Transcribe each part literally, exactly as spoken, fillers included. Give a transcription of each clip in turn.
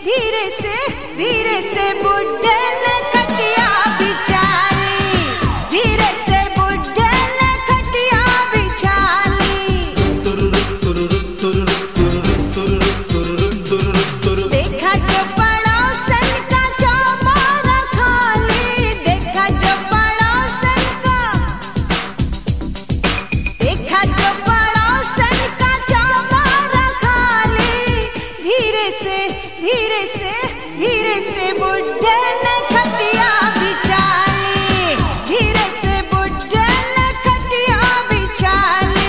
धीरे से धीरे से बुढ़े ने खटिया बिछाली, धीरे से बुढ़े ने खटिया बिछाली। देखा जो पड़ोसन का चौबारा खाली, देखा जो पड़ोसन का, देखा जो पड़ोसन का चौबारा खाली। धीरे से धीरे से धीरे से बुढ़े ने खटिया बिछाली, धीरे से बुढ़े ने खटिया बिछाली।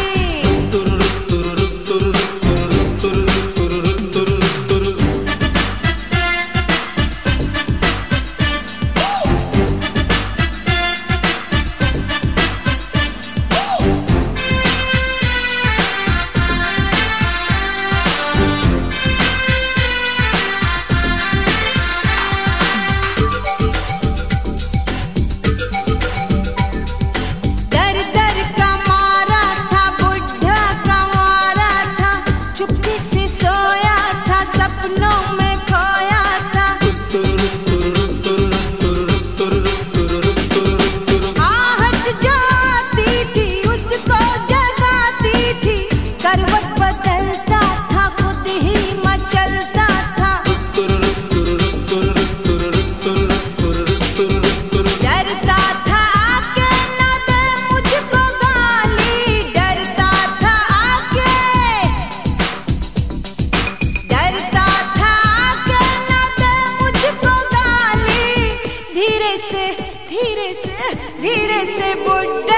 धीरे से धीरे से बुढ़ा